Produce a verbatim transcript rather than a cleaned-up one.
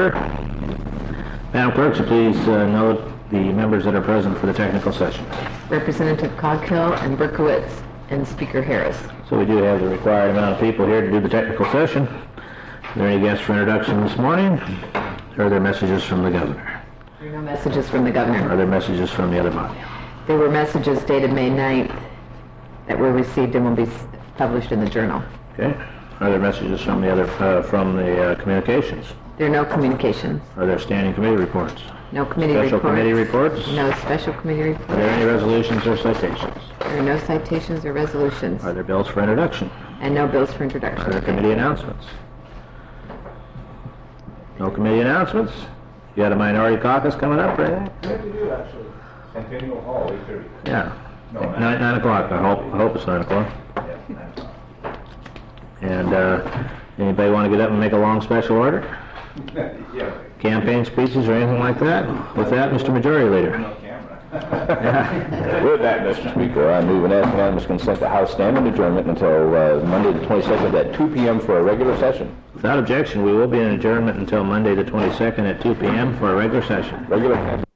order. Madam Clerk, so please uh, note the members that are present for the technical session. Representative Coghill and Berkowitz and Speaker Harris. So we do have the required amount of people here to do the technical session. Are there any guests for introduction this morning? Or are there messages from the governor? There are no messages from the governor. Are there messages from the other body? There were messages dated May ninth that were received and will be published in the Journal. Okay. Are there messages from the other, uh, from the uh, communications? There are no communications. Are there standing committee reports? No committee Special reports. committee reports? No special committee reports. Are there any resolutions or citations? There are no citations or resolutions. Are there bills for introduction? And no bills for introduction. Are there committee announcements? No committee announcements? You got a minority caucus coming up, right? Yeah, we do actually. Centennial Hall, eight thirty. Yeah. No, Nine, nine o'clock, I hope, I hope it's nine o'clock. Yeah, nine o'clock. And, uh, anybody want to get up and make a long special order? Yeah. Campaign speeches or anything like that? With that, Mister Majority Leader. No camera. With that, Mister Speaker, I move and ask unanimous consent to House standing adjournment until uh, Monday the twenty-second at two p m for a regular session. Without objection, we will be in adjournment until Monday the twenty-second at two p m for a regular session. Regular session.